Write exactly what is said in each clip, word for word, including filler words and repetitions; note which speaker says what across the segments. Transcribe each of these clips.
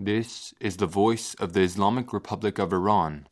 Speaker 1: This is the voice of the Islamic Republic of Iran.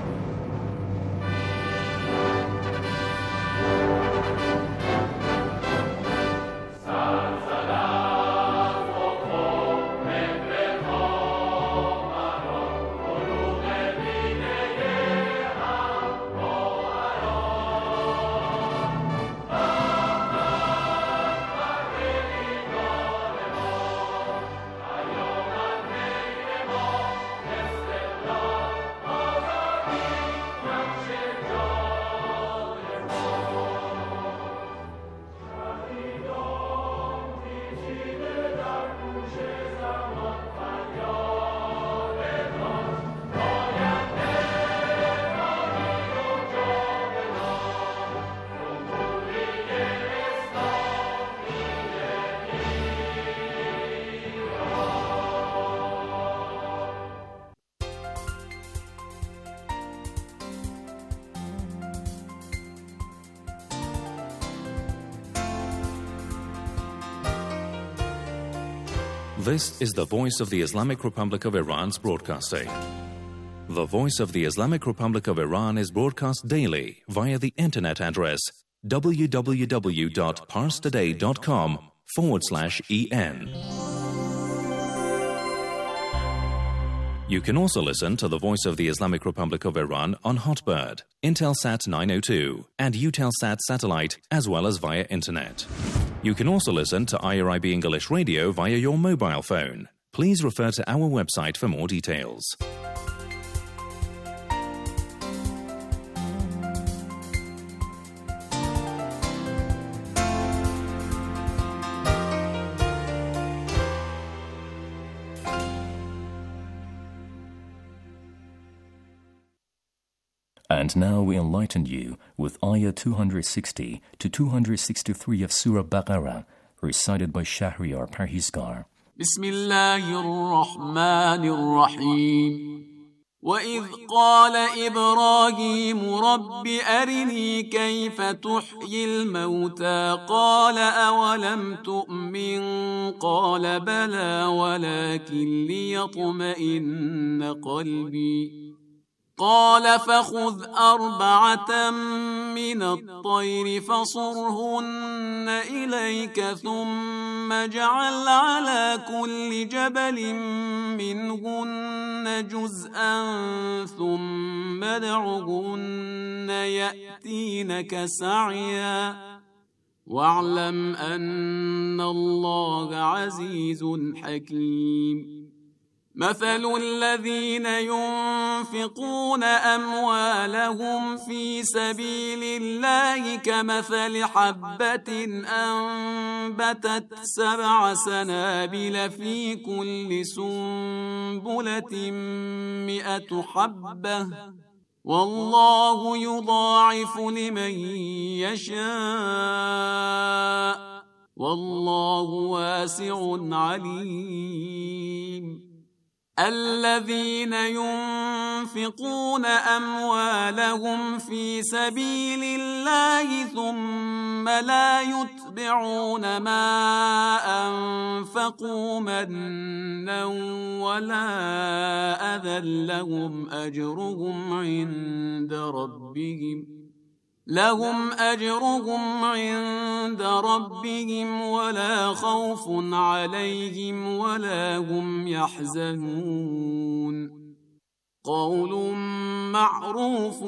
Speaker 2: This is the Voice of the Islamic Republic of Iran's broadcasting. The Voice of the Islamic Republic of Iran is broadcast daily via the internet address www.parstoday.com forward slash en. You can also listen to the Voice of the Islamic Republic of Iran on Hotbird, Intelsat nine oh two, and Eutelsat satellite, as well as via internet. You can also listen to I R I B English Radio via your mobile phone. Please refer to our website for more details.
Speaker 3: And now we enlighten you with Ayah two sixty to two sixty-three of Surah Baqarah, recited by Shahriar Parhizgar.
Speaker 4: Bismillahir-Rahmanir-Rahim. وَإِذْ قَالَ إِبْرَاهِيمُ رَبِّ أَرِنِي كَيْفَ تُحْيِي الْمَوْتَى قَالَ أَوَلَمْ تُؤْمِنْ قَالَ بَلَى وَلَكِنْ لِيَطْمَئِنَّ قَلْبِي قال فخذ أربعة من الطير فصرهن إليك ثم اجعل على كل جبل منهن جزءا ثم ادعهن يأتينك سعيا واعلم أن الله عزيز حكيم مثل الذين ينفقون أموالهم في سبيل الله كمثل حبة أنبتت سبع سنابل في كل سنبلة مئة حبة والله يضاعف لمن يشاء والله واسع عليم الذين ينفقون أموالهم في سبيل الله ثم لا يتبعون ما أنفقوا منا ولا أذى لهم أجرهم عند ربهم لهم أجرهم عند ربهم ولا خوف عليهم ولا هم يحزنون قول معروف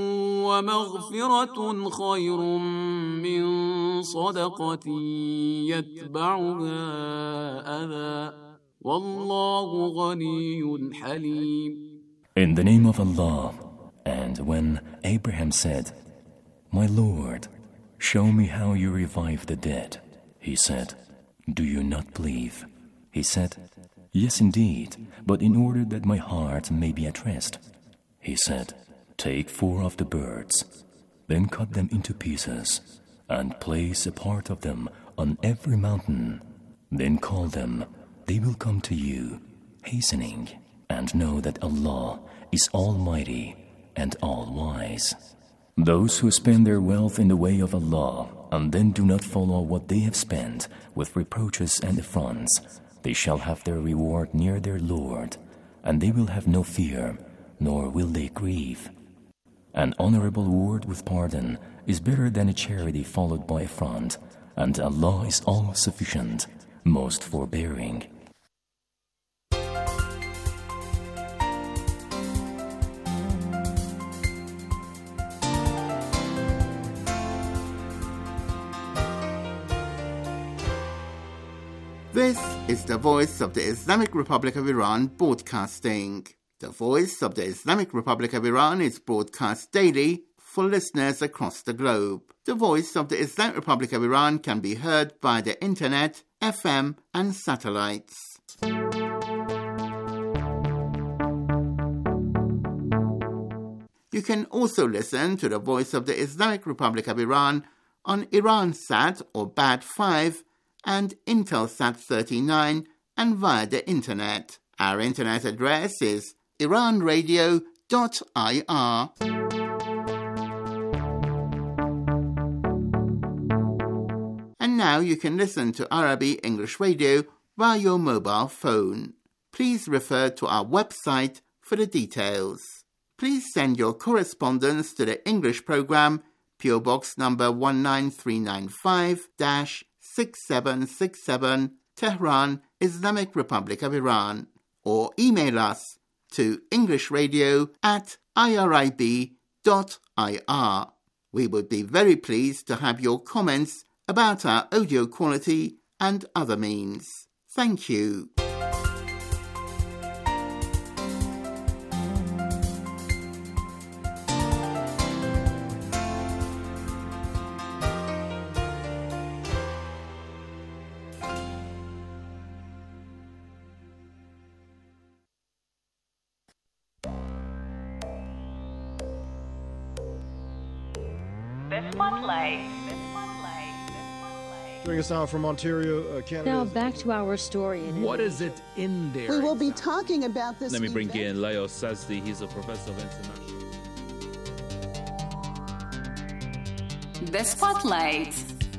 Speaker 4: ومغفرة خير من صدقة يتبعها أذى والله غني حليم.
Speaker 3: In the name of Allah, and when Abraham said, My Lord, show me how you revive the dead. He said, Do you not believe? He said, Yes, indeed, but in order that my heart may be at rest. He said, Take four of the birds, then cut them into pieces, and place a part of them on every mountain. Then call them, they will come to you, hastening, and know that Allah is Almighty and All-Wise. Those who spend their wealth in the way of Allah and then do not follow what they have spent with reproaches and affronts, They shall have their reward near their Lord, and they will have no fear, nor will they grieve. An honorable word with pardon is better than a charity followed by affront, and Allah is all-sufficient, most forbearing.
Speaker 5: This is the Voice of the Islamic Republic of Iran broadcasting. The Voice of the Islamic Republic of Iran is broadcast daily for listeners across the globe. The Voice of the Islamic Republic of Iran can be heard by the internet, F M and satellites. You can also listen to the Voice of the Islamic Republic of Iran on Iransat or B A D five and Intelsat thirty-nine and via the internet. Our internet address is iran radio dot I R. And now you can listen to Arabic English radio via your mobile phone. Please refer to our website for the details. Please send your correspondence to the English program, P O Box number one nine three nine five, six seven six seven, Tehran, Islamic Republic of Iran, or email us to englishradio at irib dot I R. We would be very pleased to have your comments about our audio quality and other means. Thank you.
Speaker 6: Joining us now from Ontario, uh, Canada.
Speaker 7: Now back to our story. In
Speaker 8: what is it in there?
Speaker 9: We will be talking about this.
Speaker 8: Let me bring
Speaker 9: event.
Speaker 8: in Leo Sazdi. He's a professor of international.
Speaker 10: The Spotlight.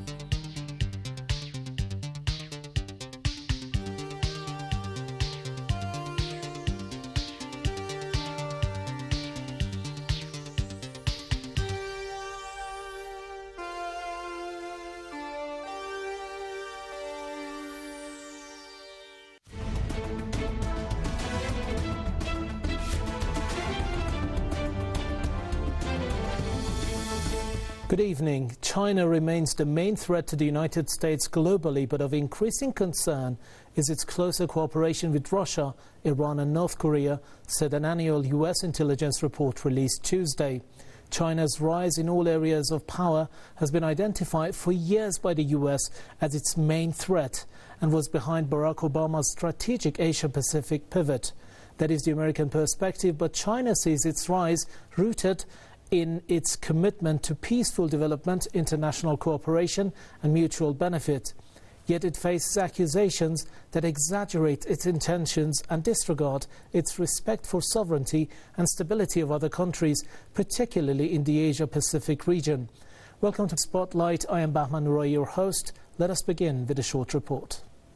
Speaker 11: Good evening. China remains the main threat to the United States globally, but of increasing concern is its closer cooperation with Russia, Iran and North Korea, said an annual U S intelligence report released Tuesday. China's rise in all areas of power has been identified for years by the U S as its main threat and was behind Barack Obama's strategic Asia-Pacific pivot. That is the American perspective, but China sees its rise rooted in its commitment to peaceful development, international cooperation and mutual benefit. Yet it faces accusations that exaggerate its intentions and disregard its respect for sovereignty and stability of other countries, particularly in the Asia-Pacific region. Welcome to Spotlight. I am Bahman Roy, your host. Let us begin with a short report.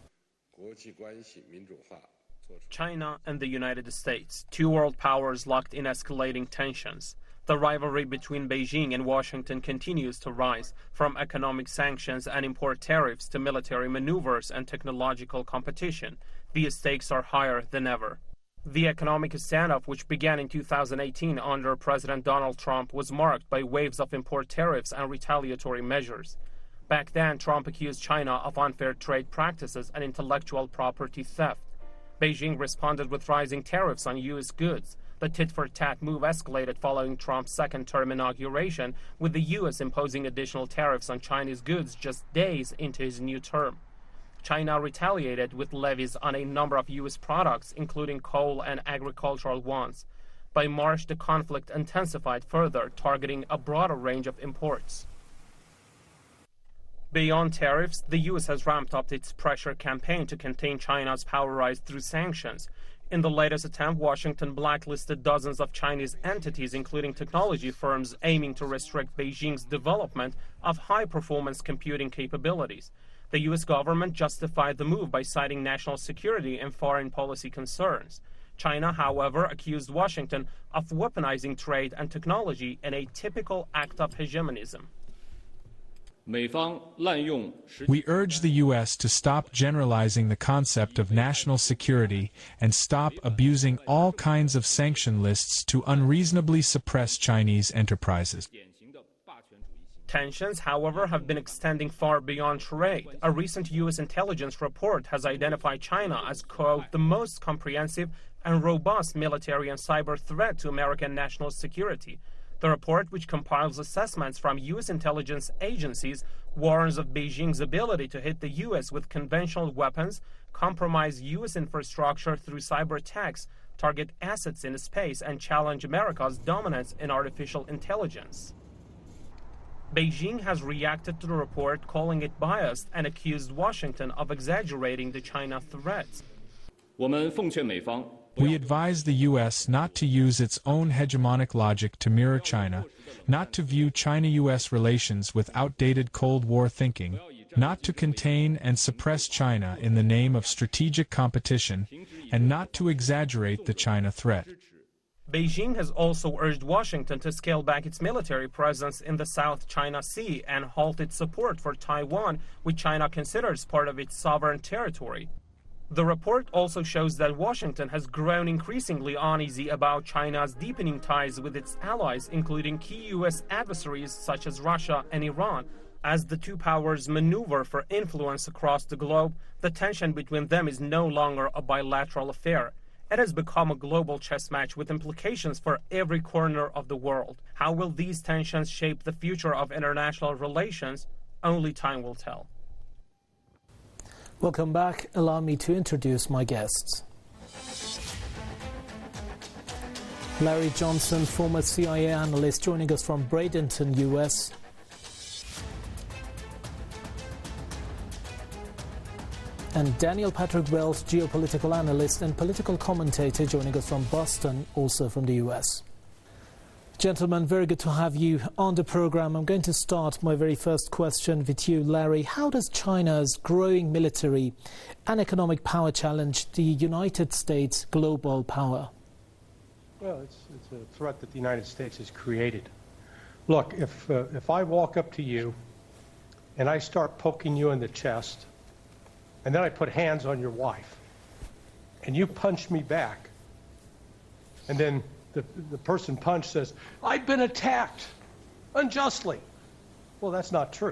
Speaker 12: China and the United States, two world powers locked in escalating tensions. The rivalry between Beijing and Washington continues to rise, from economic sanctions and import tariffs to military maneuvers and technological competition. The stakes are higher than ever. The economic standoff, which began in two thousand eighteen under President Donald Trump, was marked by waves of import tariffs and retaliatory measures. Back then, Trump accused China of unfair trade practices and intellectual property theft. Beijing responded with rising tariffs on U S goods. The tit-for-tat move escalated following Trump's second-term inauguration, with the U S imposing additional tariffs on Chinese goods just days into his new term. China retaliated with levies on a number of U S products, including coal and agricultural ones. By March, the conflict intensified further, targeting a broader range of imports. Beyond tariffs, the U S has ramped up its pressure campaign to contain China's power rise through sanctions. In the latest attempt, Washington blacklisted dozens of Chinese entities, including technology firms, aiming to restrict Beijing's development of high-performance computing capabilities. The U S government justified the move by citing national security and foreign policy concerns. China, however, accused Washington of weaponizing trade and technology in a typical act of hegemonism.
Speaker 10: We urge the U S to stop generalizing the concept of national security and stop abusing all kinds of sanction lists to unreasonably suppress Chinese enterprises.
Speaker 12: Tensions, however, have been extending far beyond trade. A recent U S intelligence report has identified China as, quote, the most comprehensive and robust military and cyber threat to American national security. The report, which compiles assessments from U S intelligence agencies, warns of Beijing's ability to hit the U S with conventional weapons, compromise U S infrastructure through cyber attacks, target assets in space, and challenge America's dominance in artificial intelligence. Beijing has reacted to the report, calling it biased, and accused Washington of exaggerating the China threats.
Speaker 10: We advise the U S not to use its own hegemonic logic to mirror China, not to view China-U S relations with outdated Cold War thinking, not to contain and suppress China in the name of strategic competition, and not to exaggerate the China threat.
Speaker 12: Beijing has also urged Washington to scale back its military presence in the South China Sea and halt its support for Taiwan, which China considers part of its sovereign territory. The report also shows that Washington has grown increasingly uneasy about China's deepening ties with its allies, including key U S adversaries such as Russia and Iran. As the two powers maneuver for influence across the globe, the tension between them is no longer a bilateral affair. It has become a global chess match with implications for every corner of the world. How will these tensions shape the future of international relations? Only time will tell.
Speaker 11: Welcome back. Allow me to introduce my guests. Larry Johnson, former C I A analyst, joining us from Bradenton, U S. And Daniel Patrick Wells, geopolitical analyst and political commentator, joining us from Boston, also from the U S. Gentlemen, very good to have you on the program. I'm going to start my very first question with you, Larry. How does China's growing military and economic power challenge the United States' global power?
Speaker 13: Well, it's, it's a threat that the United States has created. Look, if, uh, if I walk up to you and I start poking you in the chest, and then I put hands on your wife, and you punch me back, and then the, the person punched says, I've been attacked unjustly. Well, that's not true.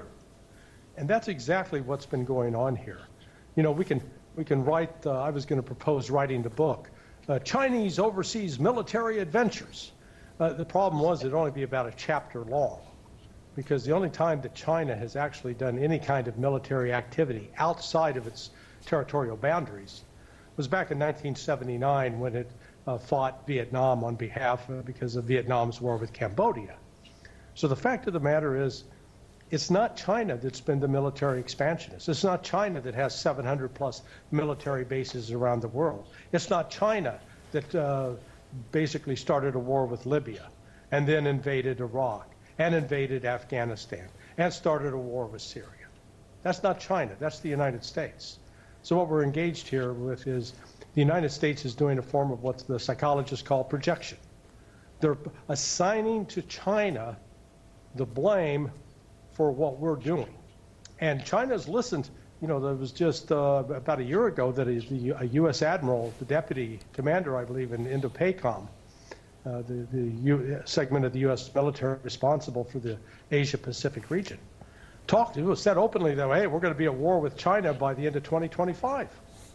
Speaker 13: And that's exactly what's been going on here. You know, we can, we can write, uh, I was going to propose writing the book, uh, Chinese Overseas Military Adventures. Uh, the problem was it'd only be about a chapter long, because the only time that China has actually done any kind of military activity outside of its territorial boundaries was back in nineteen seventy-nine when it uh, fought Vietnam on behalf of, because of Vietnam's war with Cambodia. So the fact of the matter is, it's not China that's been the military expansionist. It's not China that has seven hundred plus military bases around the world. It's not China that uh, basically started a war with Libya and then invaded Iraq and invaded Afghanistan and started a war with Syria. That's not China, that's the United States. So what we're engaged here with is the United States is doing a form of what the psychologists call projection. They're assigning to China the blame for what we're doing. And China's listened, you know, there was just uh, about a year ago that a, a U S admiral, the deputy commander, I believe, in Indo-PACOM, Uh, the, the U segment of the U S military responsible for the Asia-Pacific region, talked to, said openly that, hey, we're going to be at war with China by the end of twenty twenty-five.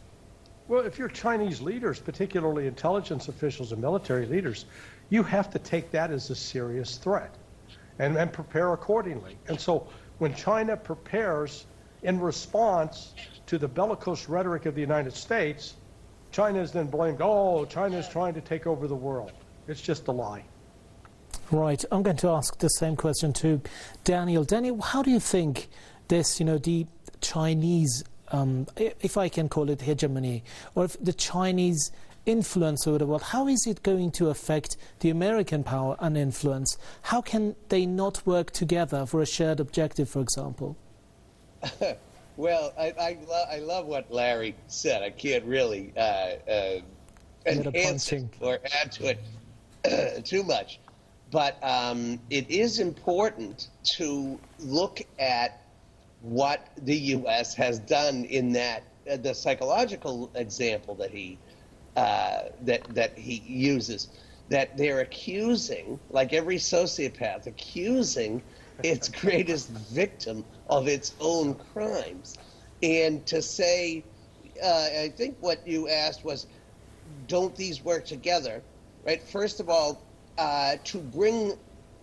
Speaker 13: Well, if you're Chinese leaders, particularly intelligence officials and military leaders, you have to take that as a serious threat and, and prepare accordingly. And so when China prepares in response to the bellicose rhetoric of the United States, China is then blamed, oh, China is trying to take over the world. It's just a lie.
Speaker 11: Right. I'm going to ask the same question to Daniel. Daniel, how do you think this, you know, the Chinese, um, if I can call it hegemony, or if the Chinese influence over the world, how is it going to affect the American power and influence? How can they not work together for a shared objective, for example?
Speaker 14: Well, I I, lo- I love what Larry said. I can't really uh, uh, enhance it or add to it too much. But um, it is important to look at what the U S has done in that uh, the psychological example that he uh, that that he uses. That they're accusing, like every sociopath, accusing its greatest victim of its own crimes. And to say, uh, I think what you asked was, don't these work together, right? First of all, uh, to bring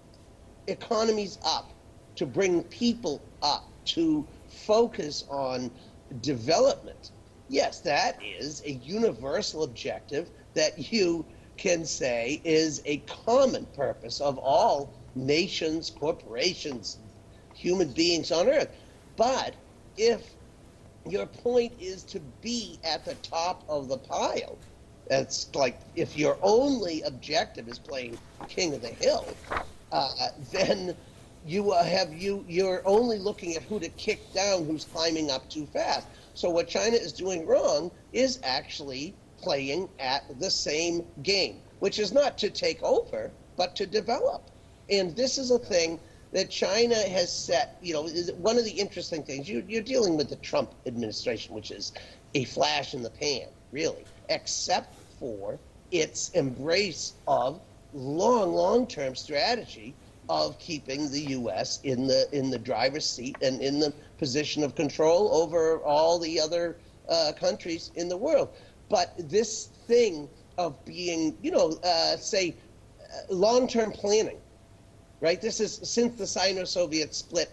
Speaker 14: economies up, to bring people up, to focus on development, yes, that is a universal objective that you can say is a common purpose of all nations, corporations, human beings on earth. But if your point is to be at the top of the pile, it's like if your only objective is playing king of the hill, uh, then you uh, have you you're only looking at who to kick down, who's climbing up too fast. So what China is doing wrong is actually playing at the same game, which is not to take over, but to develop. And this is a thing that China has set, you know, one of the interesting things, you, you're dealing with the Trump administration, which is a flash in the pan, really, except for its embrace of long, long-term strategy of keeping the U S in the in the driver's seat and in the position of control over all the other uh, countries in the world. But this thing of being, you know, uh, say, uh, long-term planning, right? This is since the Sino-Soviet split.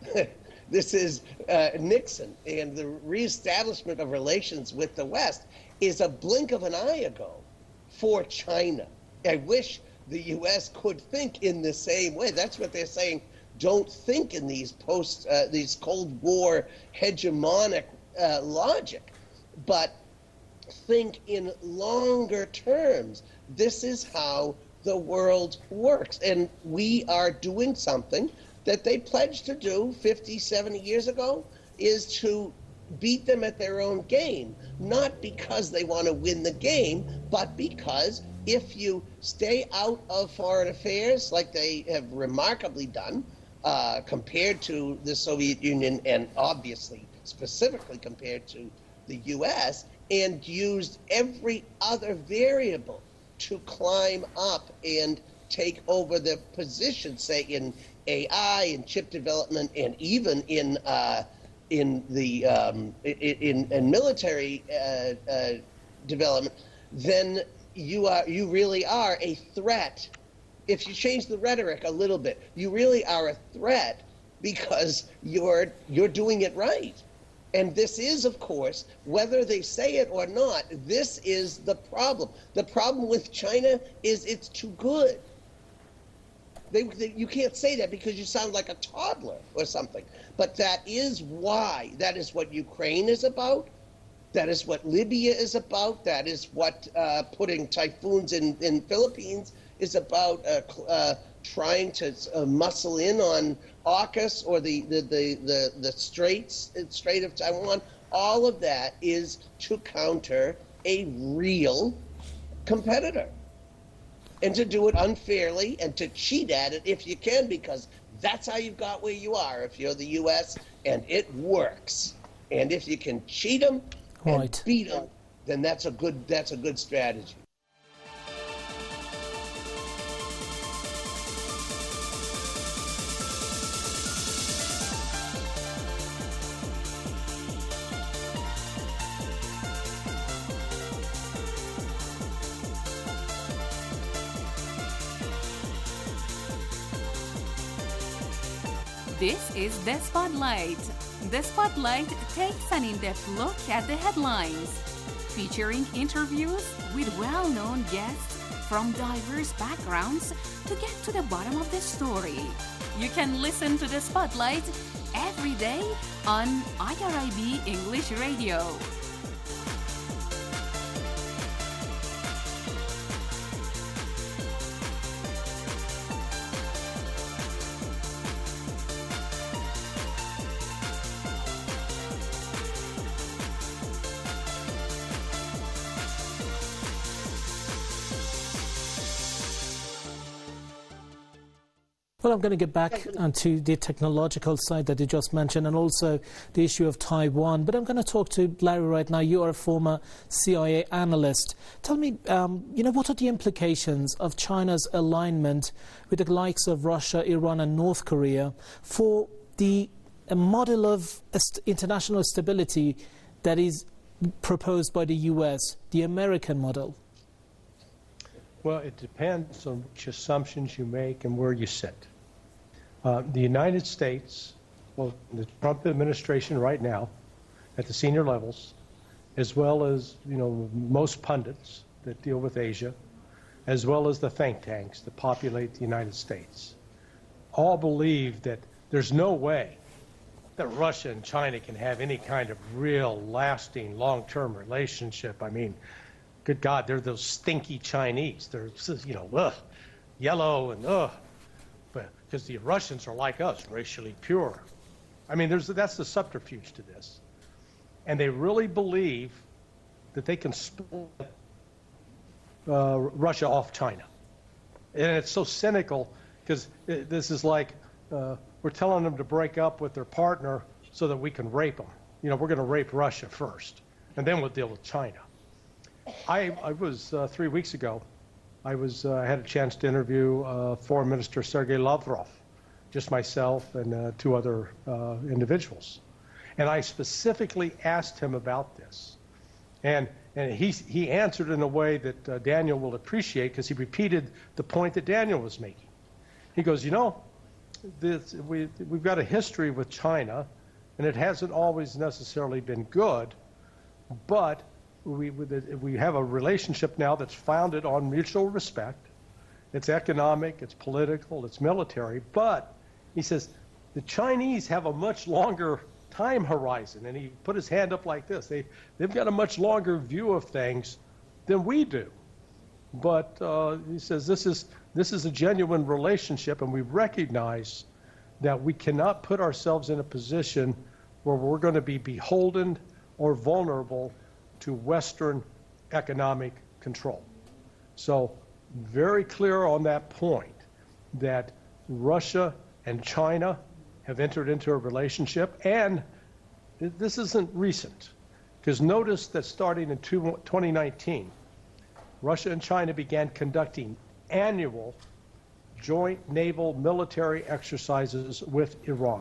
Speaker 14: This is uh, Nixon, and the reestablishment of relations with the West is a blink of an eye ago for China. I wish the U S could think in the same way. That's what they're saying. Don't think in these post, uh, these Cold War hegemonic uh, logic, but think in longer terms. This is how the world works. And we are doing something that they pledged to do fifty, seventy years ago, is to beat them at their own game, not because they want to win the game, but because if you stay out of foreign affairs, like they have remarkably done, uh, compared to the Soviet Union and obviously specifically compared to the U S, and used every other variable to climb up and take over the position, say in A I, in chip development, and even in uh, in the um, in, in military uh, uh, development, then you are you really are a threat. If you change the rhetoric a little bit, you really are a threat because you're you're doing it right. And this is, of course, whether they say it or not, this is the problem. The problem with China is it's too good. They, they, you can't say that because you sound like a toddler or something. But that is why. That is what Ukraine is about. That is what Libya is about. That is what uh, putting typhoons in, in Philippines is about, uh, uh, trying to uh, muscle in on AUKUS or the, the, the, the, the Straits, Strait of Taiwan. All of that is to counter a real competitor and to do it unfairly and to cheat at it if you can, because that's how you've got where you are if you're the U S, and it works. And if you can cheat them and
Speaker 11: right.
Speaker 14: beat them, then that's a good that's a good strategy.
Speaker 15: This is The Spotlight. The Spotlight takes an in-depth look at the headlines, featuring interviews with well-known guests from diverse backgrounds to get to the bottom of the story. You can listen to The Spotlight every day on I R I B English Radio.
Speaker 11: Well, I'm going to get back onto the technological side that you just mentioned and also the issue of Taiwan. But I'm going to talk to Larry right now. You are a former C I A analyst. Tell me, um, you know, what are the implications of China's alignment with the likes of Russia, Iran and North Korea for the a model of international stability that is proposed by the U S, the American model?
Speaker 13: Well, it depends on which assumptions you make and where you sit. Uh, the United States, well, the Trump administration right now, at the senior levels, as well as, you know, most pundits that deal with Asia, as well as the think tanks that populate the United States, all believe that there's no way that Russia and China can have any kind of real, lasting, long-term relationship. I mean, good God, they're those stinky Chinese. They're, you know, ugh, yellow and ugh, but because the Russians are like us, racially pure. I mean, there's that's the subterfuge to this, and they really believe that they can split uh, Russia off China, and it's so cynical because this is like uh, we're telling them to break up with their partner so that we can rape them. You know, we're going to rape Russia first, and then we'll deal with China. I, I was, uh, three weeks ago, I was uh, had a chance to interview uh, Foreign Minister Sergei Lavrov, just myself and uh, two other uh, individuals. And I specifically asked him about this. And, and he, he answered in a way that uh, Daniel will appreciate because he repeated the point that Daniel was making. He goes, you know, this, we, we've got a history with China, and it hasn't always necessarily been good, but We, we have a relationship now that's founded on mutual respect. It's economic, it's political, it's military. But he says the Chinese have a much longer time horizon. And he put his hand up like this. They, they've got a much longer view of things than we do. But uh, he says this is, this is a genuine relationship, and we recognize that we cannot put ourselves in a position where we're going to be beholden or vulnerable to Western economic control. So very clear on that point that Russia and China have entered into a relationship, and this isn't recent, because notice that starting in twenty nineteen, Russia and China began conducting annual joint naval military exercises with Iran.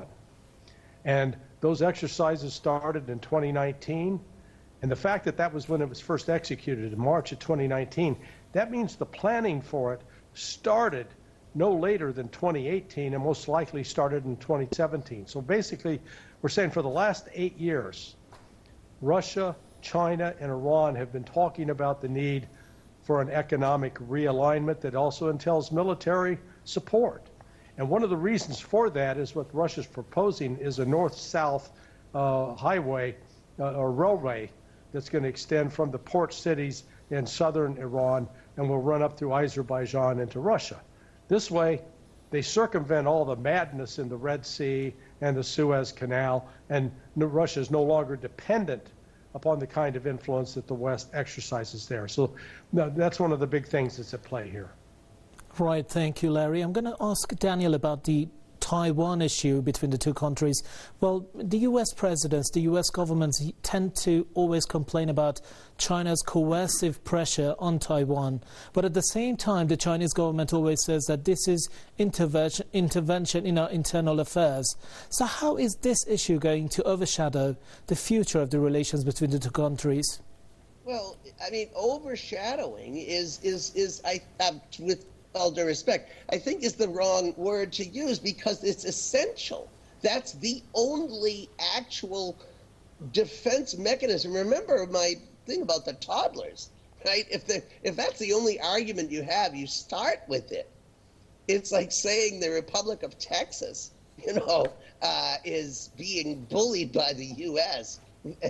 Speaker 13: And those exercises started in twenty nineteen. And the fact that that was when it was first executed in March of twenty nineteen, that means the planning for it started no later than twenty eighteen and most likely started in twenty seventeen. So basically, we're saying for the last eight years, Russia, China, and Iran have been talking about the need for an economic realignment that also entails military support. And one of the reasons for that is what Russia's proposing is a north-south uh, highway uh, or railway that's going to extend from the port cities in southern Iran and will run up through Azerbaijan into Russia. This way, they circumvent all the madness in the Red Sea and the Suez Canal, and Russia is no longer dependent upon the kind of influence that the West exercises there. So that's one of the big things that's at play here.
Speaker 11: Right, thank you, Larry. I'm going to ask Daniel about the Taiwan issue between the two countries. Well, the U S presidents, the U S governments tend to always complain about China's coercive pressure on Taiwan. But at the same time, the Chinese government always says that this is intervention, intervention in our internal affairs. So how is this issue going to overshadow the future of the relations between the two countries?
Speaker 14: Well, I mean, overshadowing is, is, is I, um, with all due respect, I think is the wrong word to use because it's essential. That's the only actual defense mechanism. Remember my thing about the toddlers, right? If the if that's the only argument you have, you start with it. It's like saying the Republic of Texas, you know, uh, is being bullied by the U S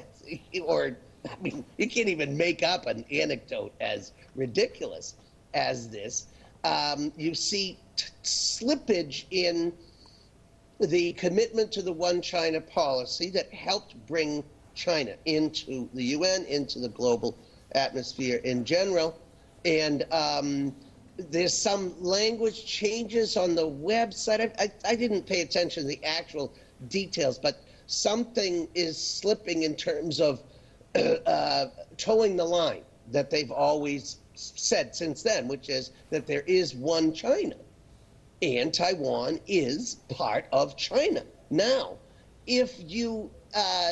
Speaker 14: or, I mean, you can't even make up an anecdote as ridiculous as this. Um, you see t- slippage in the commitment to the One China policy that helped bring China into the U N, into the global atmosphere in general. And um, there's some language changes on the website. I, I, I didn't pay attention to the actual details, but something is slipping in terms of uh, towing the line that they've always said since then, which is that there is one China, and Taiwan is part of China. Now, if you uh,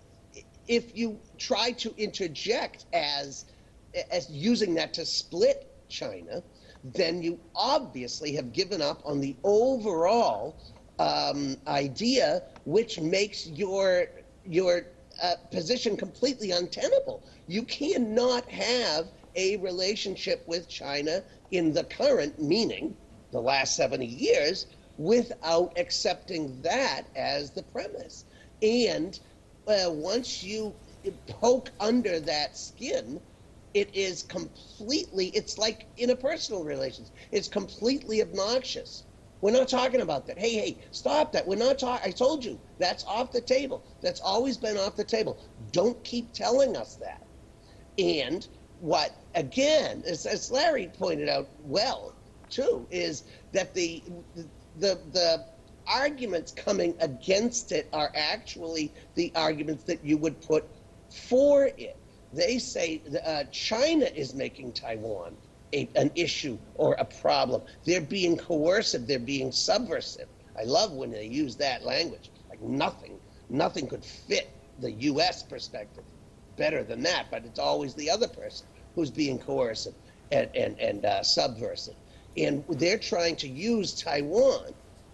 Speaker 14: if you try to interject as as using that to split China, then you obviously have given up on the overall um, idea, which makes your your uh, position completely untenable. You cannot have a relationship with China in the current, meaning the last seventy years, without accepting that as the premise. And uh, once you poke under that skin, it is completely, it's like interpersonal relations. It's completely obnoxious. We're not talking about that. Hey, hey, stop that. We're not talking, I told you, that's off the table. That's always been off the table. Don't keep telling us that. And what, again, as, as Larry pointed out well, too, is that the, the, the arguments coming against it are actually the arguments that you would put for it. They say uh, China is making Taiwan a, an issue or a problem. They're being coercive. They're being subversive. I love when they use that language. Like nothing, nothing could fit the U S perspective better than that, but it's always the other person who's being coercive and, and, and uh, subversive. And they're trying to use Taiwan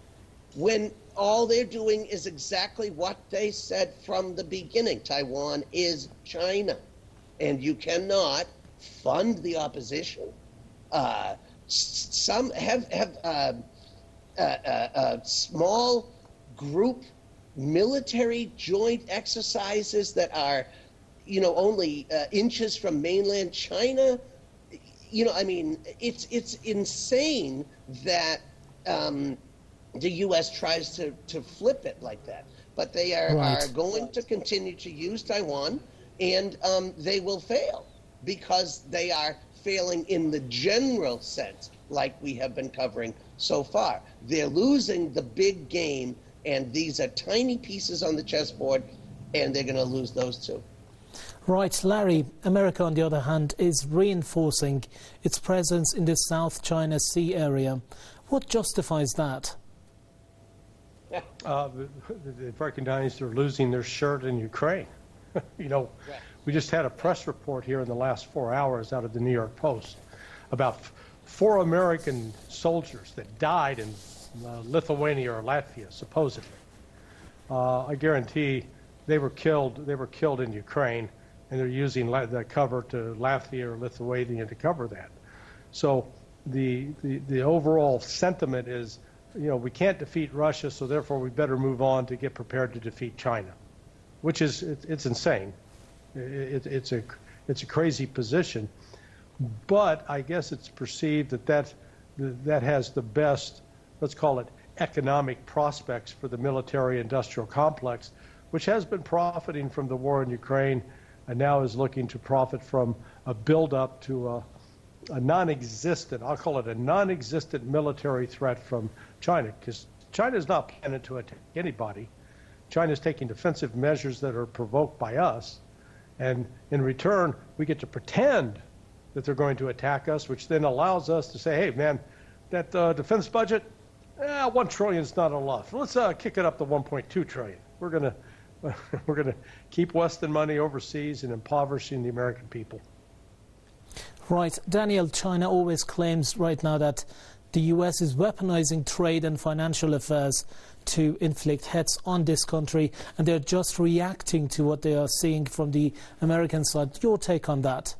Speaker 14: when all they're doing is exactly what they said from the beginning. Taiwan is China. And you cannot fund the opposition. Uh, some have, have uh, uh, uh, small group military joint exercises that are, you know, only uh, inches from mainland China. You know, I mean, it's it's insane that um, the U S tries to, to flip it like that. But they are, right. are going to continue to use Taiwan, and um, they will fail because they are failing in the general sense, like we have been covering so far. They're losing the big game, and these are tiny pieces on the chessboard, and they're going to lose those too.
Speaker 11: Right, Larry, America, on the other hand, is reinforcing its presence in the South China Sea area. What justifies that?
Speaker 13: Uh, they've recognized they're losing their shirt in Ukraine. You know, right. We just had a press report here in the last four hours out of the New York Post about f- four American soldiers that died in uh, Lithuania or Latvia, supposedly. Uh, I guarantee they were killed. They were killed in Ukraine, and they're using la- the cover to Latvia or Lithuania to cover that. So the, the the overall sentiment is, you know, we can't defeat Russia, so therefore we better move on to get prepared to defeat China, which is it, it's insane. It, it's a it's a crazy position, but I guess it's perceived that that that has the best, let's call it, economic prospects for the military-industrial complex, which has been profiting from the war in Ukraine, and now is looking to profit from a build-up to a, a non-existent, I'll call it a non-existent military threat from China, because China is not planning to attack anybody. China is taking defensive measures that are provoked by us, and in return, we get to pretend that they're going to attack us, which then allows us to say, hey, man, that uh, defense budget, eh, one trillion is not enough. Let's uh, kick it up to one point two trillion. We're going to we're going to keep Western money overseas and impoverishing the American people.
Speaker 11: Right. Daniel, China always claims right now that the U S is weaponizing trade and financial affairs to inflict hits on this country, and they're just reacting to what they are seeing from the American side. Your take on that?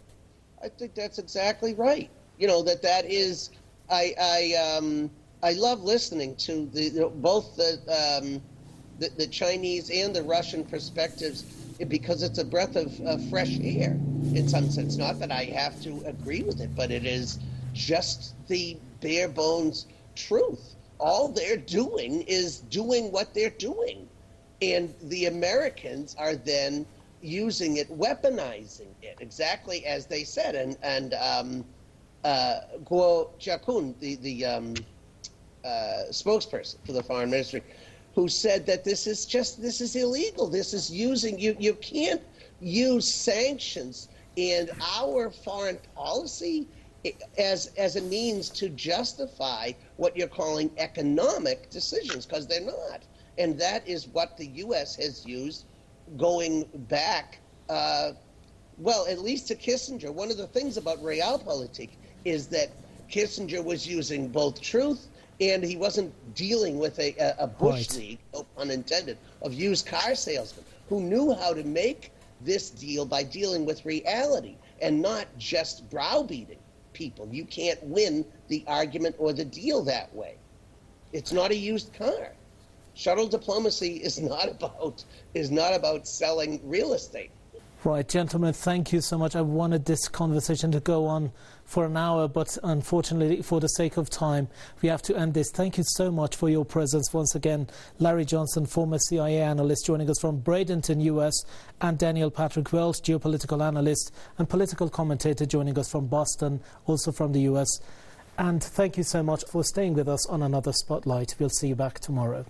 Speaker 14: I think that's exactly right. You know, that that is, I I um I love listening to the you know, both the um the, the Chinese and the Russian perspectives, because it's a breath of uh, fresh air in some sense. Not that I have to agree with it, but it is just the bare bones truth. All they're doing is doing what they're doing. And the Americans are then using it, weaponizing it, exactly as they said. And, and um, uh, Guo Jiakun, the, the um, uh, spokesperson for the foreign ministry, who said that this is just, this is illegal. This is using, you, you can't use sanctions and our foreign policy as as a means to justify what you're calling economic decisions, because they're not. And that is what the U S has used going back, uh, well, at least to Kissinger. One of the things about Realpolitik is that Kissinger was using both truth, and he wasn't dealing with a, a, a Bush
Speaker 11: right.
Speaker 14: League, no pun intended, of used car salesmen who knew how to make this deal by dealing with reality and not just browbeating people. You can't win the argument or the deal that way. It's not a used car. Shuttle diplomacy is not about is not about selling real estate.
Speaker 11: Right, gentlemen, thank you so much. I wanted this conversation to go on for an hour, but unfortunately, for the sake of time, we have to end this. Thank you so much for your presence once again. Larry Johnson, former C I A analyst, joining us from Bradenton, U S, and Daniel Patrick Welch, geopolitical analyst and political commentator, joining us from Boston, also from the U S. And thank you so much for staying with us on another Spotlight. We'll see you back tomorrow.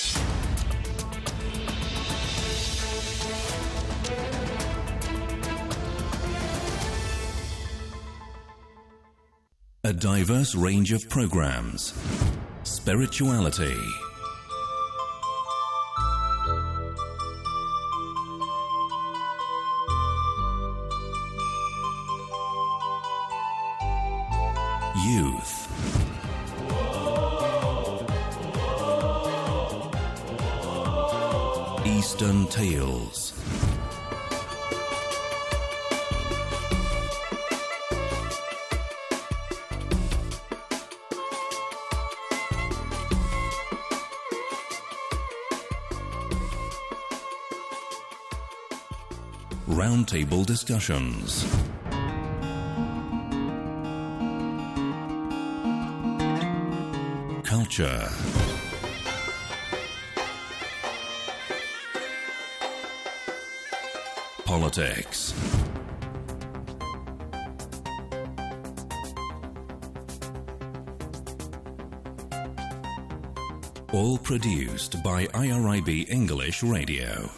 Speaker 2: A diverse range of programs. Spirituality. Youth. Eastern Tales. Roundtable discussions. Culture. Politics. All produced by I R I B English Radio.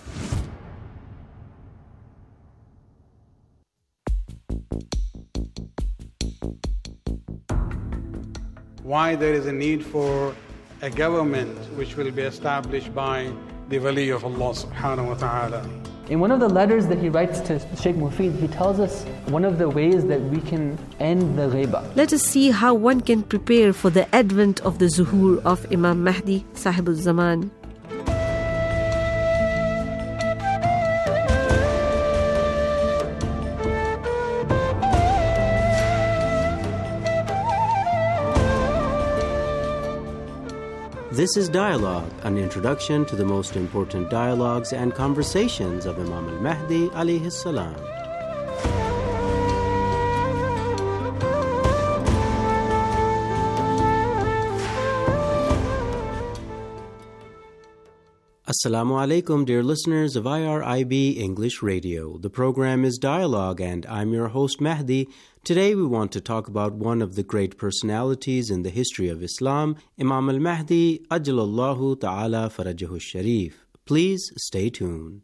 Speaker 16: Why there is a need for a government which will be established by the Wali of Allah subhanahu wa ta'ala.
Speaker 17: In one of the letters that he writes to Sheikh Mufid, he tells us one of the ways that we can end the ghaiba.
Speaker 7: Let us see how one can prepare for the advent of the zuhur of Imam Mahdi, Sahibul Zaman.
Speaker 18: This is Dialogue, an introduction to the most important dialogues and conversations of Imam al-Mahdi alayhi salam. Assalamu alaikum, dear listeners of I R I B English Radio. The program is Dialogue, and I'm your host Mahdi. Today we want to talk about one of the great personalities in the history of Islam, Imam al-Mahdi, Ajjalallahu Ta'ala Farajahu Sharif. Please stay tuned.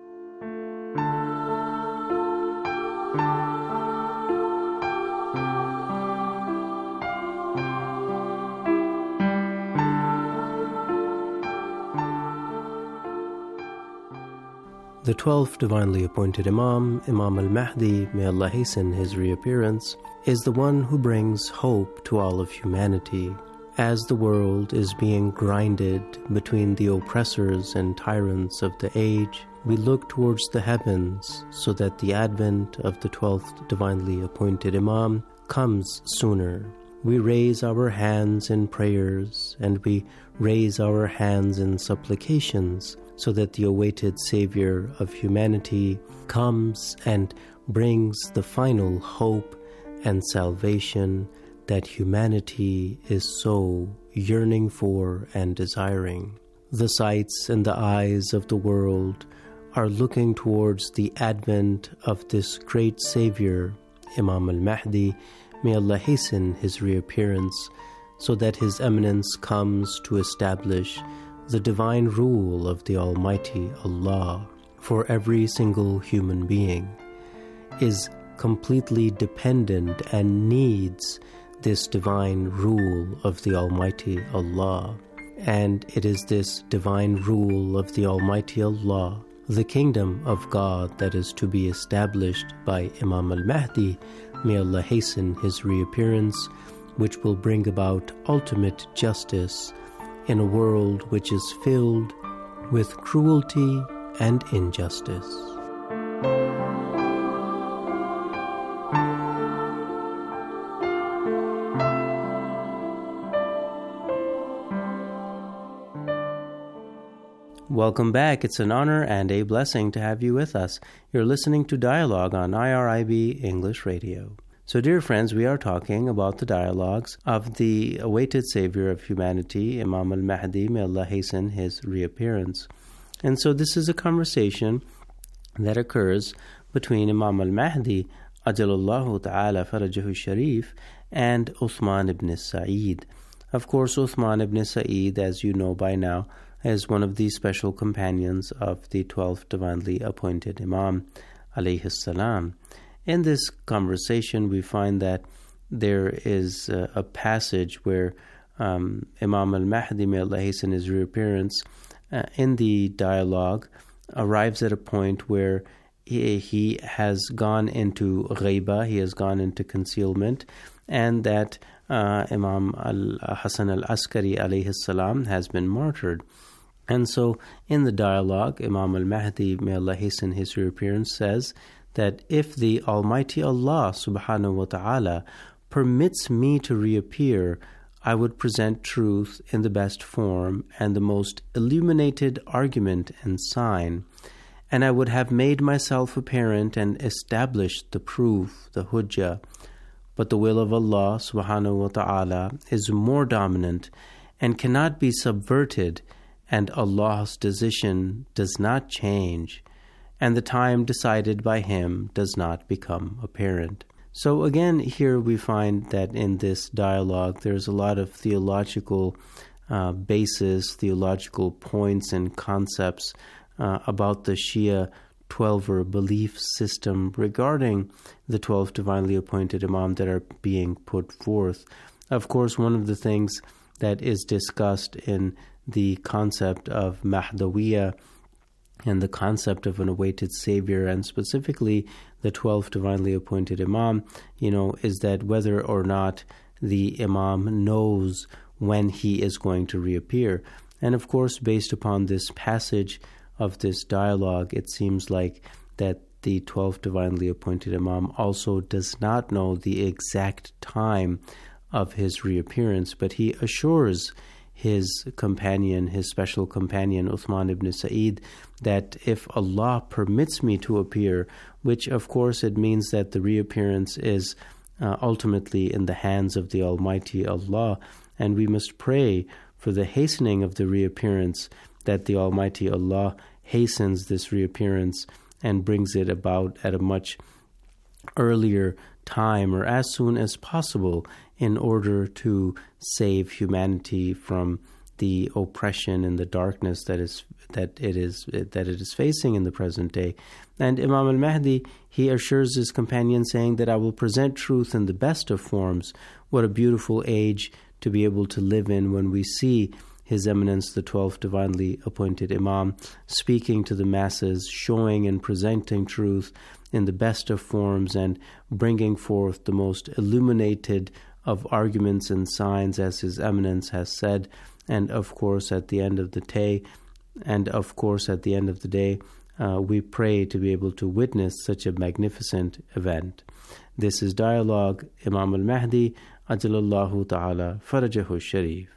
Speaker 18: The twelfth divinely appointed Imam, Imam al-Mahdi, may Allah hasten his reappearance, is the one who brings hope to all of humanity. As the world is being grinded between the oppressors and tyrants of the age, we look towards the heavens so that the advent of the twelfth divinely appointed Imam comes sooner. We raise our hands in prayers and we raise our hands in supplications so that the awaited Savior of humanity comes and brings the final hope and salvation that humanity is so yearning for and desiring. The sights and the eyes of the world are looking towards the advent of this great Savior, Imam al-Mahdi. may Allah hasten his reappearance, so that His Eminence comes to establish the divine rule of the Almighty Allah for every single human being, is completely dependent and needs this divine rule of the Almighty Allah. And it is this divine rule of the Almighty Allah, the kingdom of God, that is to be established by Imam al-Mahdi, may Allah hasten his reappearance, which will bring about ultimate justice in a world which is filled with cruelty and injustice. Welcome back. It's an honor and a blessing to have you with us. You're listening to Dialogue on I R I B English Radio. So, dear friends, we are talking about the dialogues of the awaited Savior of humanity, Imam al-Mahdi, may Allah hasten his reappearance. And so this is a conversation that occurs between Imam al-Mahdi, Ajalallahu Ta'ala Farajahu Sharif, and Uthman ibn Sa'id. Of course, Uthman ibn Sa'id, as you know by now, is one of the special companions of the twelfth divinely appointed Imam, alayhi salam. In this conversation, we find that there is a, a passage where um, Imam al-Mahdi, may Allah hasten his reappearance, uh, in the dialogue, arrives at a point where he, he has gone into ghaiba, he has gone into concealment, and that uh, Imam al-Hasan al-Askari, alayhi salam, has been martyred. And so, in the dialogue, Imam al-Mahdi, may Allah hasten his reappearance, says that if the Almighty Allah subhanahu wa ta'ala permits me to reappear, I would present truth in the best form and the most illuminated argument and sign, and I would have made myself apparent and established the proof, the hujjah. But the will of Allah subhanahu wa ta'ala is more dominant and cannot be subverted, and Allah's decision does not change, and the time decided by Him does not become apparent. So again, here we find that in this dialogue there's a lot of theological uh, basis, theological points and concepts uh, about the Shia Twelver belief system regarding the twelve divinely appointed Imam that are being put forth. Of course, one of the things that is discussed in the concept of Mahdawiyya and the concept of an awaited Savior, and specifically the twelfth divinely appointed Imam, you know, is that whether or not the Imam knows when he is going to reappear. And of course, based upon this passage of this dialogue, it seems like that the twelfth divinely appointed Imam also does not know the exact time of his reappearance, but he assures his companion, his special companion, Uthman ibn Sa'id, that if Allah permits me to appear, which of course it means that the reappearance is uh, ultimately in the hands of the Almighty Allah, and we must pray for the hastening of the reappearance, that the Almighty Allah hastens this reappearance and brings it about at a much earlier time or as soon as possible, in order to save humanity from the oppression and the darkness that is that it is that it is facing in the present day. And Imam al-Mahdi, he assures his companion, saying that I will present truth in the best of forms. What a beautiful age to be able to live in, when we see His Eminence, the twelfth divinely appointed Imam, speaking to the masses, showing and presenting truth in the best of forms, and bringing forth the most illuminated of arguments and signs, as His Eminence has said. And of course, at the end of the day, and of course, at the end of the day, uh, we pray to be able to witness such a magnificent event. This is Dialogue, Imam al-Mahdi, Ajalallahu Ta'ala Farajahu Sharif.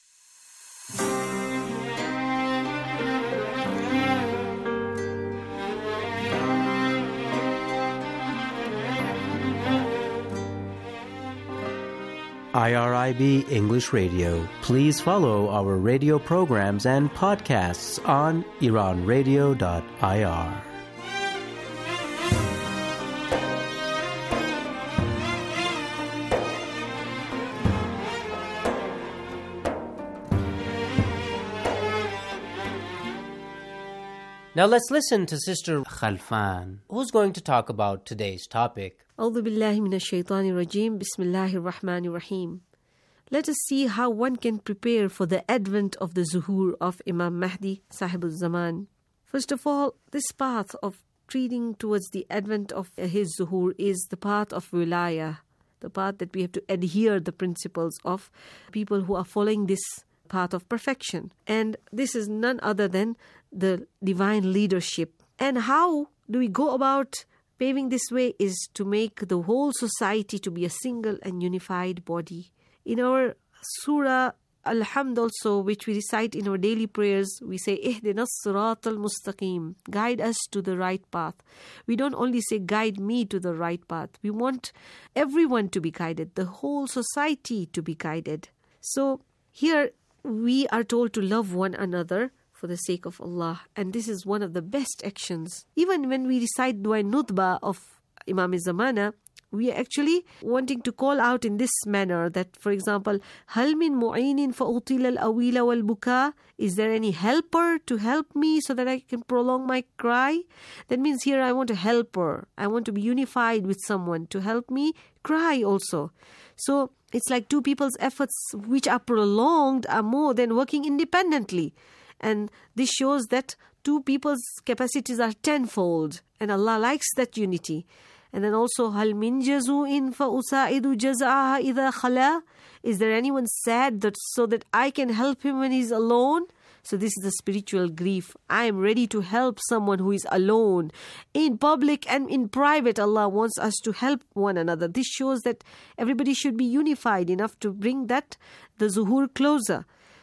Speaker 18: I R I B English Radio. Please follow our radio programs and podcasts on iran radio dot I R.
Speaker 19: Now let's listen to Sister Khalfan, who's going to talk about today's topic.
Speaker 7: أعوذ بالله من الشيطان الرجيم بسم الله الرحمن الرحيم. Let us see how one can prepare for the advent of the zuhur of Imam Mahdi, Sahib al-Zaman. First of all, this path of treating towards the advent of his zuhur is the path of wilayah, the path that we have to adhere the principles of people who are following this path of perfection. And this is none other than the divine leadership. And how do we go about paving this way is to make the whole society to be a single and unified body. In our surah Al-Hamd also, which we recite in our daily prayers, we say, Ihdinas Sirat al-Mustaqim, guide us to the right path. We don't only say, guide me to the right path. We want everyone to be guided, the whole society to be guided. So here we are told to love one another for the sake of Allah. And this is one of the best actions. Even when we recite Dua Nutba of Imam Zamana, we are actually wanting to call out in this manner that, for example, هَلْ مِن مُعِينٍ فَأُطِيلَ الْأَوِيلَ وَالْبُكَاء. Is there any helper to help me so that I can prolong my cry? That means here I want a helper. I want to be unified with someone to help me cry also. So it's like two people's efforts which are prolonged are more than working independently. And this shows that two people's capacities are tenfold. And Allah likes that unity. And then also, هَلْ مِنْ جَزُوءٍ فَأُسَاعِدُ جَزْعَهَا إِذَا خَلَى. Is there anyone sad that so that I can help him when he's alone? So this is the spiritual grief. I am ready to help someone who is alone. In public and in private, Allah wants us to help one another. This shows that everybody should be unified enough to bring that, the zuhur, closer.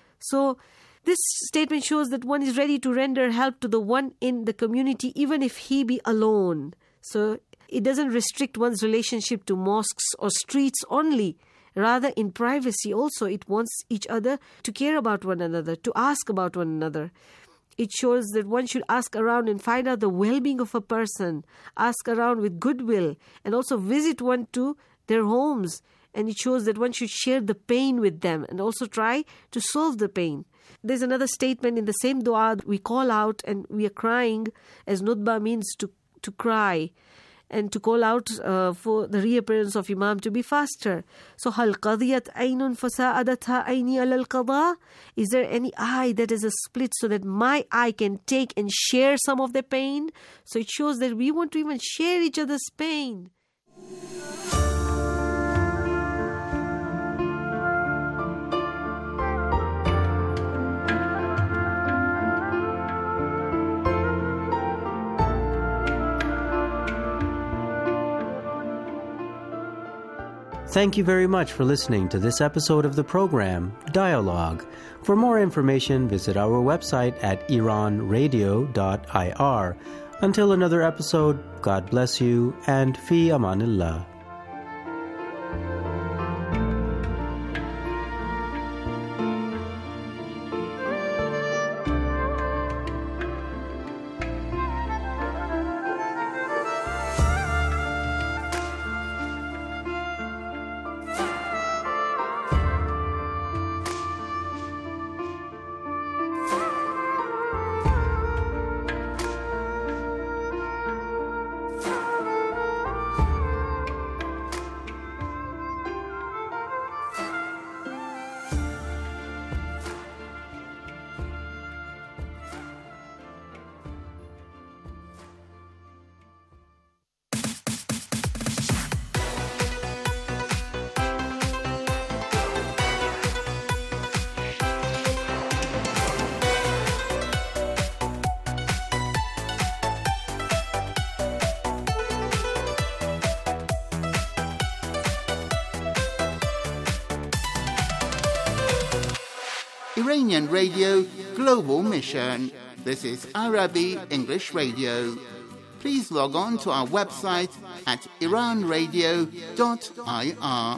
Speaker 7: So this statement shows that one is ready to render help to the one in the community, even if he be alone. So it doesn't restrict one's relationship to mosques or streets only. Rather, in privacy also, it wants each other to care about one another, to ask about one another. It shows that one should ask around and find out the well-being of a person, ask around with goodwill, and also visit one to their homes. And it shows that one should share the pain with them and also try to solve the pain. There's another statement in the same dua. We call out and we are crying, as nutba means to, to cry, and to call out uh, for the reappearance of Imam to be faster. So, هَلْ قَضِيَتْ عَيْنٌ فَسَاءَدَتْهَا عَيْنِي عَلَى الْقَضَاءِ. Is there any eye that is a split so that my eye can take and share some of the pain? So it shows that we want to even share each other's pain.
Speaker 18: Thank you very much for listening to this episode of the program, Dialogue. For more information, visit our website at iran radio dot I R. Until another episode, God bless you and fi amanillah.
Speaker 5: Iranian Radio Global Mission. This is Arabic English Radio. Please log on to our website at iran radio dot I R.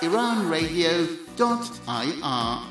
Speaker 5: iran radio dot I R.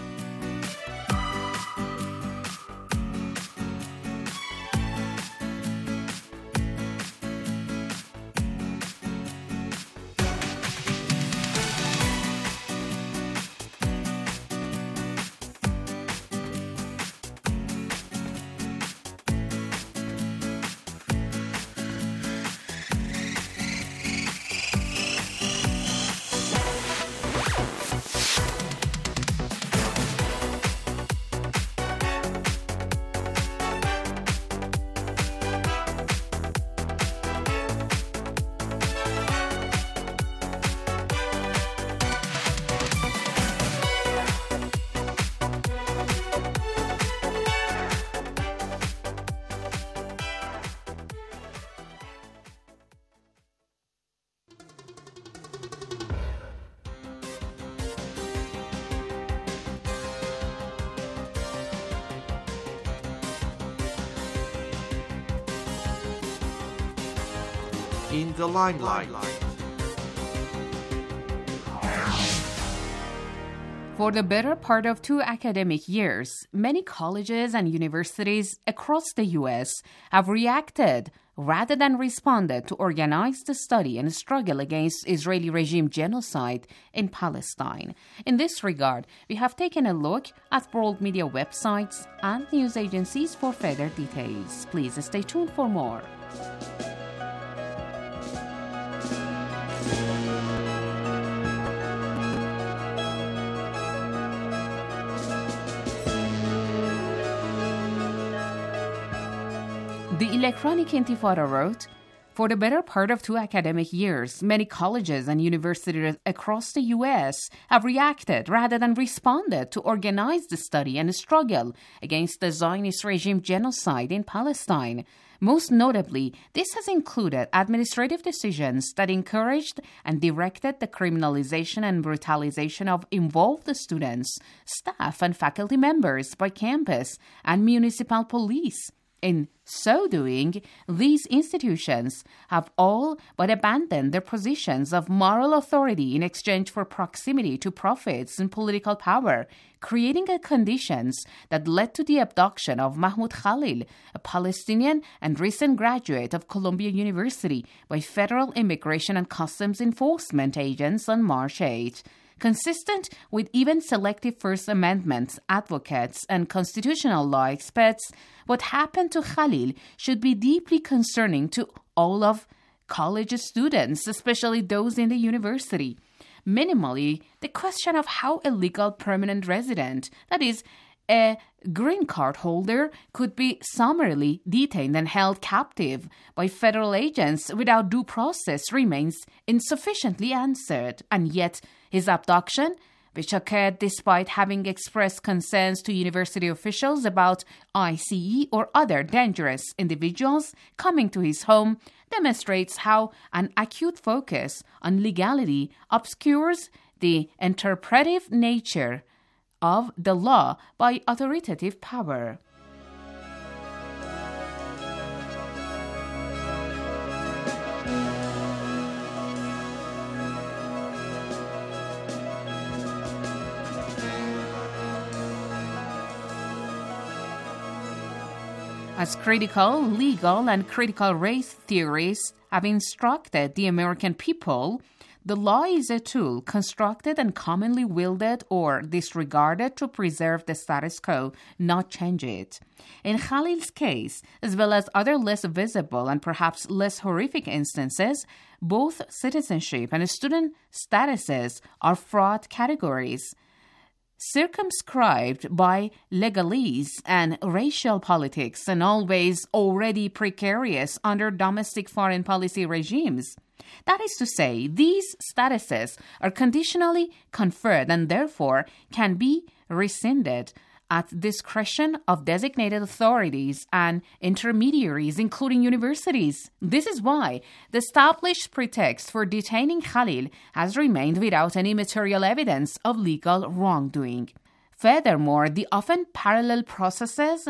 Speaker 20: In the limelight.
Speaker 15: For the better part of two academic years, many colleges and universities across the U S have reacted rather than responded to organized study and struggle against Israeli regime genocide in Palestine. In this regard, we have taken a look at world media websites and news agencies for further details. Please stay tuned for more. The Electronic Intifada wrote, for the better part of two academic years, many colleges and universities across the U S have reacted rather than responded to organized study and struggle against the Zionist regime genocide in Palestine. Most notably, this has included administrative decisions that encouraged and directed the criminalization and brutalization of involved students, staff, and faculty members by campus and municipal police. In so doing, these institutions have all but abandoned their positions of moral authority in exchange for proximity to profits and political power, creating a conditions that led to the abduction of Mahmoud Khalil, a Palestinian and recent graduate of Columbia University, by federal immigration and customs enforcement agents on March eighth. Consistent with even selective First Amendment advocates and constitutional law experts, what happened to Khalil should be deeply concerning to all of college students, especially those in the university. Minimally, the question of how a legal permanent resident, that is, a green card holder, could be summarily detained and held captive by federal agents without due process remains insufficiently answered, and yet his abduction, which occurred despite having expressed concerns to university officials about I C E or other dangerous individuals coming to his home, demonstrates how an acute focus on legality obscures the interpretive nature of the law by authoritative power. As critical, legal, and critical race theories have instructed the American people, the law is a tool constructed and commonly wielded or disregarded to preserve the status quo, not change it. In Khalil's case, as well as other less visible and perhaps less horrific instances, both citizenship and student statuses are fraught categories, circumscribed by legalese and racial politics, and always already precarious under domestic foreign policy regimes. That is to say, these statuses are conditionally conferred and therefore can be rescinded at discretion of designated authorities and intermediaries, including universities. This is why the established pretext for detaining Khalil has remained without any material evidence of legal wrongdoing. Furthermore, the often parallel processes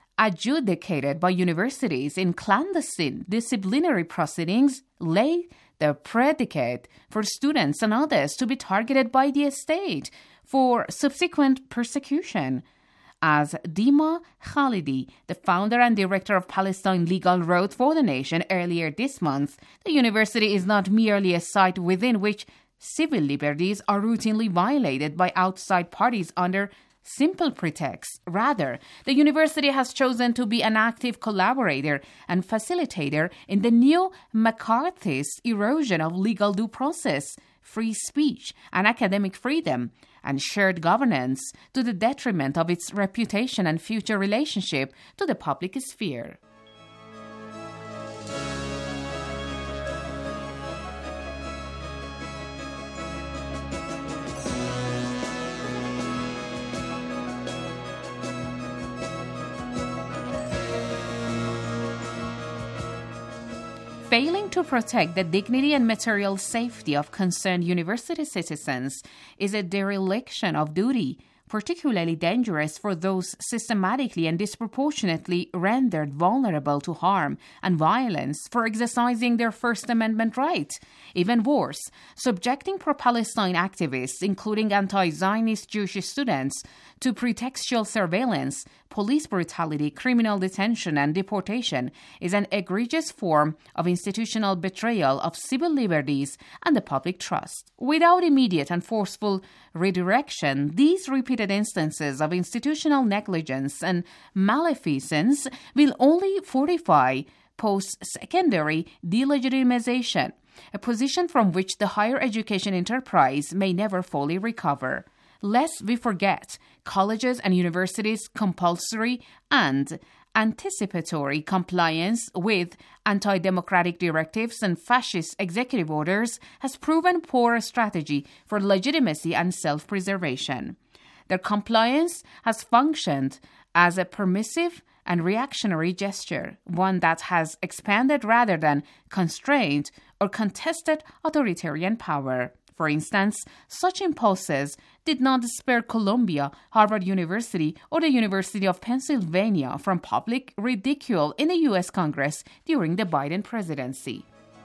Speaker 15: adjudicated by universities in clandestine disciplinary proceedings lay
Speaker 21: the predicate for students and others to be targeted by the state for subsequent persecution. As Dima Khalidi, the founder and director of Palestine Legal, wrote for The Nation earlier this month, the university is not merely a site within which civil liberties are routinely violated by outside parties under simple pretexts. Rather, the university has chosen to be an active collaborator and facilitator in the new McCarthyist erosion of legal due process, free speech, and academic freedom, and shared governance to the detriment of its reputation and future relationship to the public sphere. Failing to protect the dignity and material safety of concerned university citizens is a dereliction of duty, particularly dangerous for those systematically and disproportionately rendered vulnerable to harm and violence for exercising their First Amendment right. Even worse, subjecting pro-Palestine activists, including anti-Zionist Jewish students, to pretextual surveillance, police brutality, criminal detention, and deportation is an egregious form of institutional betrayal of civil liberties and the public trust. Without immediate and forceful redirection, these repeated instances of institutional negligence and malfeasance will only fortify post-secondary delegitimization, a position from which the higher education enterprise may never fully recover. Lest we forget, colleges and universities' compulsory and anticipatory compliance with anti-democratic directives and fascist executive orders has proven poor strategy for legitimacy and self-preservation. Their compliance has functioned as a permissive and reactionary gesture, one that has expanded rather than constrained or contested authoritarian power. For instance, such impulses did not spare Columbia, Harvard University, or the University of Pennsylvania from public ridicule in the U S Congress during the Biden presidency.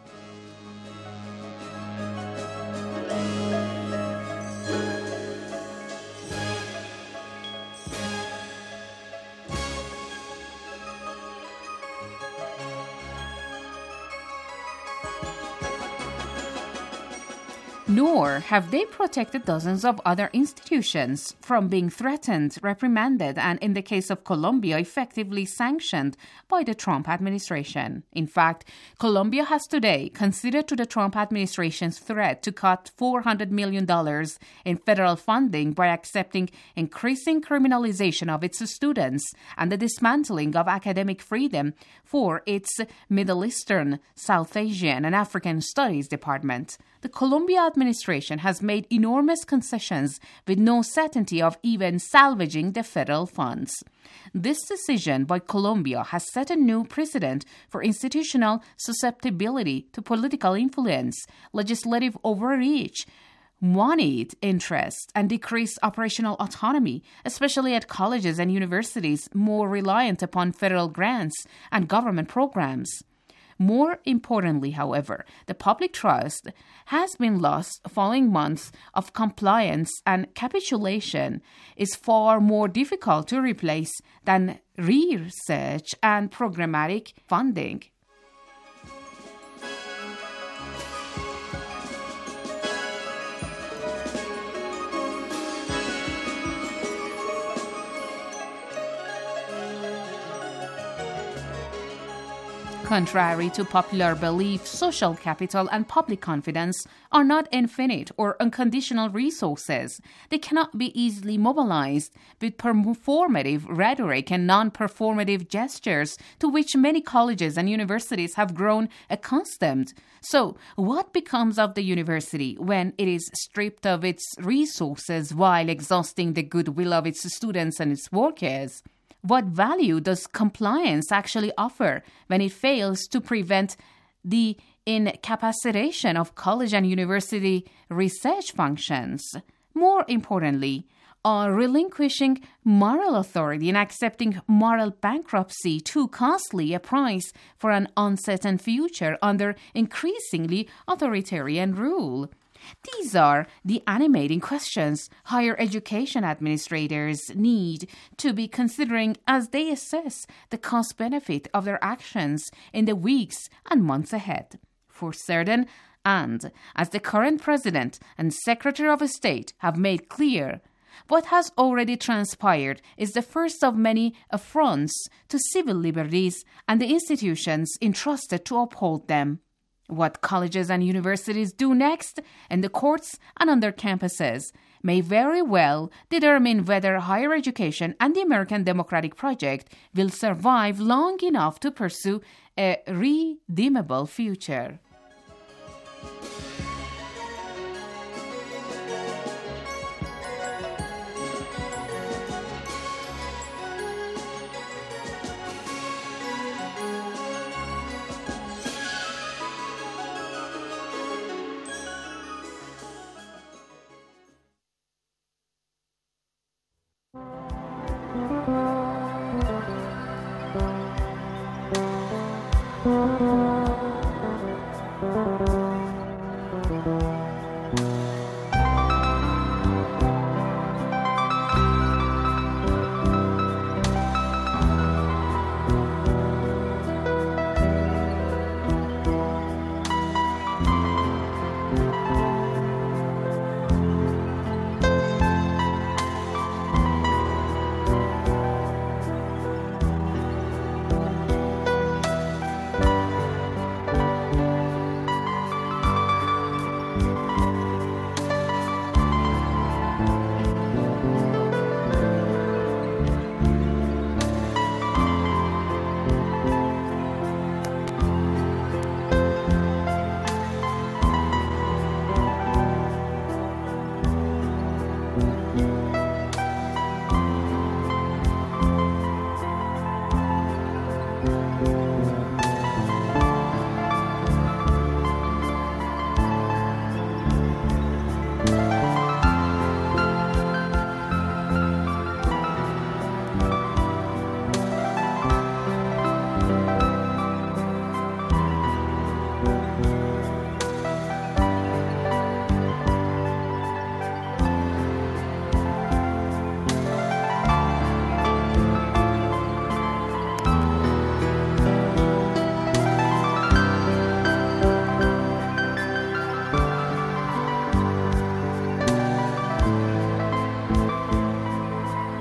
Speaker 21: Nor have they protected dozens of other institutions from being threatened, reprimanded, and in the case of Columbia, effectively sanctioned by the Trump administration. In fact, Columbia has today conceded to the Trump administration's threat to cut four hundred million dollars in federal funding by accepting increasing criminalization of its students and the dismantling of academic freedom for its Middle Eastern, South Asian, and African Studies department. The Columbia administration has made enormous concessions with no certainty of even salvaging the federal funds. This decision by Columbia has set a new precedent for institutional susceptibility to political influence, legislative overreach, moneyed interest, and decreased operational autonomy, especially at colleges and universities more reliant upon federal grants and government programs. More importantly, however, the public trust has been lost following months of compliance, and capitulation is far more difficult to replace than research and programmatic funding. Contrary to popular belief, social capital and public confidence are not infinite or unconditional resources. They cannot be easily mobilized with performative rhetoric and non-performative gestures to which many colleges and universities have grown accustomed. So, what becomes of the university when it is stripped of its resources while exhausting the goodwill of its students and its workers? What value does compliance actually offer when it fails to prevent the incapacitation of college and university research functions? More importantly, are relinquishing moral authority and accepting moral bankruptcy, too costly a price for an uncertain future under increasingly authoritarian rule? These are the animating questions higher education administrators need to be considering as they assess the cost-benefit of their actions in the weeks and months ahead. For certain, and as the current President and Secretary of State have made clear, what has already transpired is the first of many affronts to civil liberties and the institutions entrusted to uphold them. What colleges and universities do next in the courts and on their campuses may very well determine whether higher education and the American Democratic Project will survive long enough to pursue a redeemable future.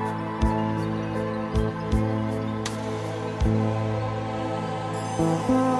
Speaker 1: Thank you.